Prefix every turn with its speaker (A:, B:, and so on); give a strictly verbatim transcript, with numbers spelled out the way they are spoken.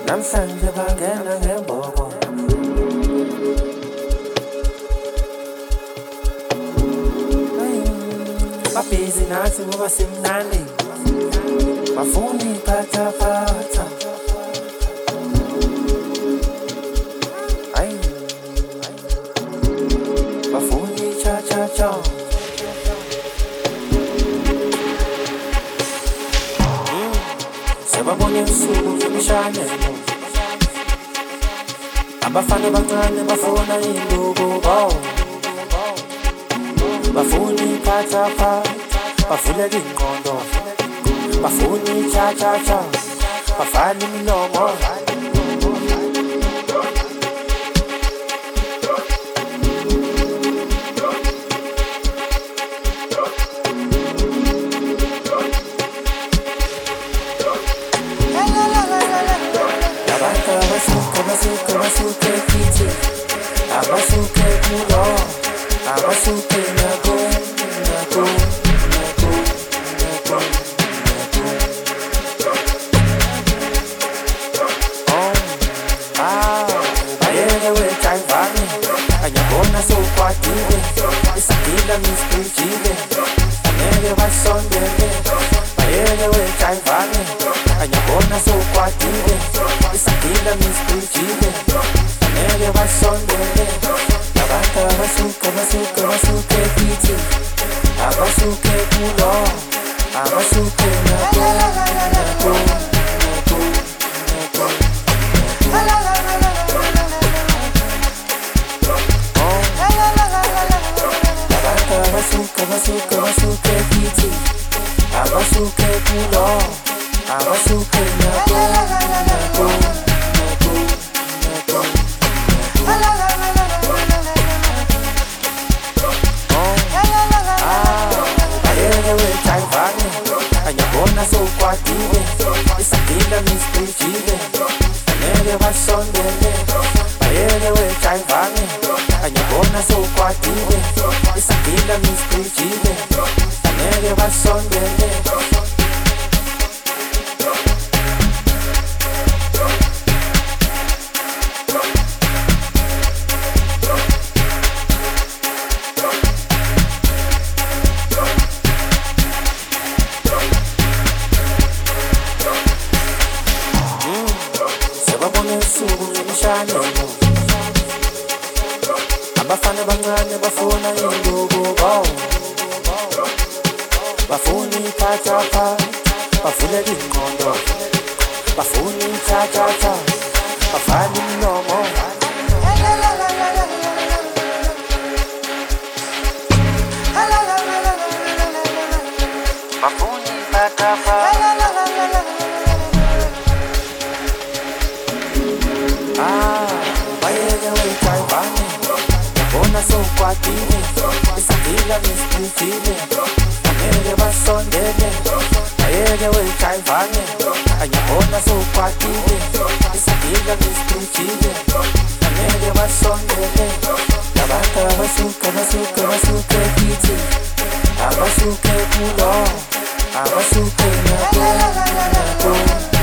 A: namhlanje bangena ngembobo babhizi nathi ngoba simnandi bafuna iphathaphatha ayi bafuna icha-cha-cha sebabone usuku ngemishayelo abafana bancane bafuna induku bafuna iphathaphatha bavuleka ingqondo bafuna icha-cha-cha bafana imilomo abantu abasuka basuka basuka kithi abasuka kulo abasuka nako nako nako nako oh ah bayele wechayivani anyabona sokwatile isagila misprijile angeke basondele bayele wechayivani anyabona sokwatile isagila misprijile angeke basondele abantu abasuka basuka basuka kithi abasuka kulo abasuka nako nako nako nako oh abantu abasuka basuka basuka kithi abasuka kulo abasuka nako nako nako nako anyabona sokwatile isagila misprijile angeke basondele bayele wechayivane anyabona sokwatile isagila misprijile angeke basondele usuku ngemishayelo abafana bancane bafuna induku bafuna iphathaphatha bavuleka ingqondo bafuna icha-cha-cha bafana imilomo bafuna iphathaphatha ah bayele wechayivane yabona sokwatile isagila misprijile angeke basondele bayele wechayivane anyabona sokwatile isagila misprijile angeke basondele abantu abasuka basuka basuka kithi abasuka kulo abasuka nako nako